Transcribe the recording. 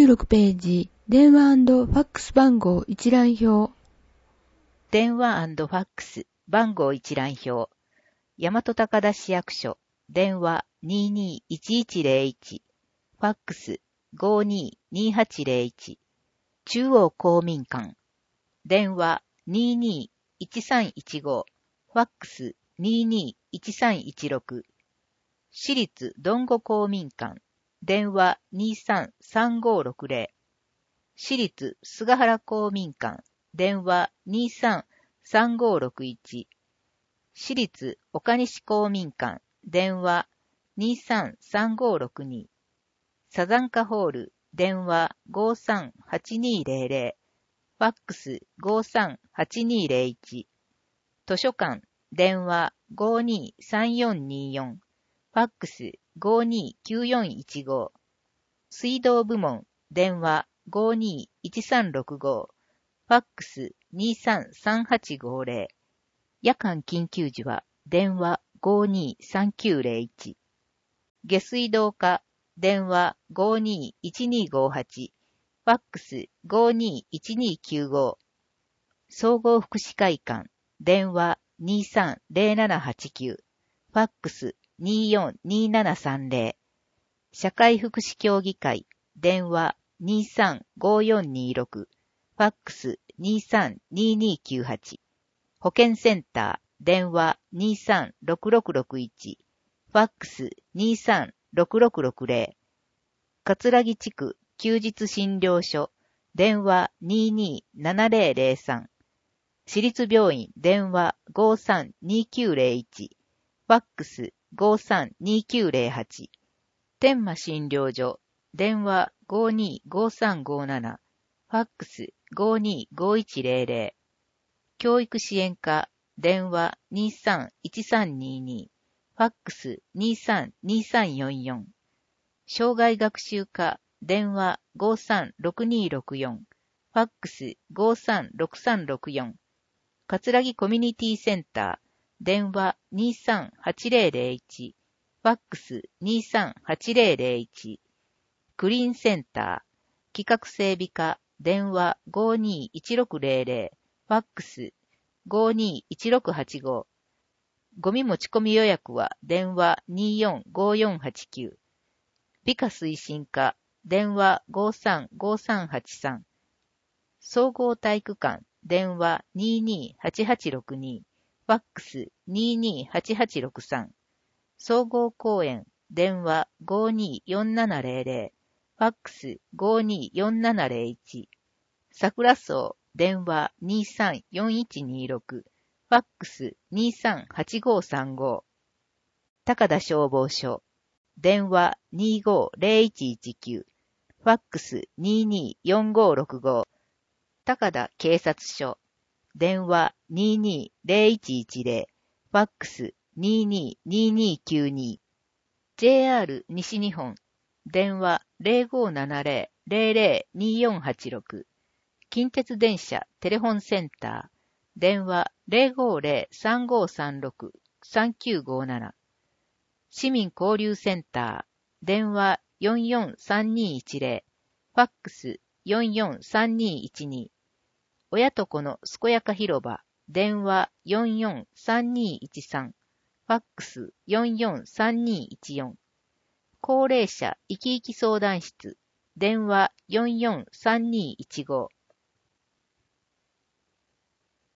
46ページ、電話&ファックス番号一覧表。 電話&ファックス番号一覧表。大和高田市役所、電話221101、ファックス522801、中央公民館、電話221315、ファックス221316、市立どんご公民館、電話233560、市立菅原公民館、電話233561、市立岡西公民館、電話233562、サザンカホール、電話538200、ファックス538201、図書館、電話523424、ファックス529415、水道部門、電話521365、ファックス233850、夜間緊急時は電話523901、下水道課、電話521258、ファックス521295、総合福祉会館、電話230789、ファックス242730、社会福祉協議会、電話235426、ファックス232298、保健センター、電話236661、ファックス236660、葛城地区休日診療所、電話227003、市立病院電話532901、ファックス532908、天満診療所電話525357、ファックス525100、教育支援課電話231322、ファックス232344、障害学習課電話536264、ファックス536364、葛城コミュニティセンター電話238001、ファックス238001、クリーンセンター企画整備課電話521600、ファックス521685、ゴミ持ち込み予約は電話245489、美化推進課電話535383、総合体育館電話228862、ファックス228863、総合公園電話524700、ファックス524701、桜荘電話234126、ファックス238535、高田消防署電話250119、ファックス224565、高田警察署電話220110、ファックス222292、JR 西日本電話0570-002486、近鉄電車テレフォンセンター電話050-3536-3957、市民交流センター電話443210、ファックス443212、親と子の健やか広場電話443213、ファックス443214、高齢者生き生き相談室電話443215、フ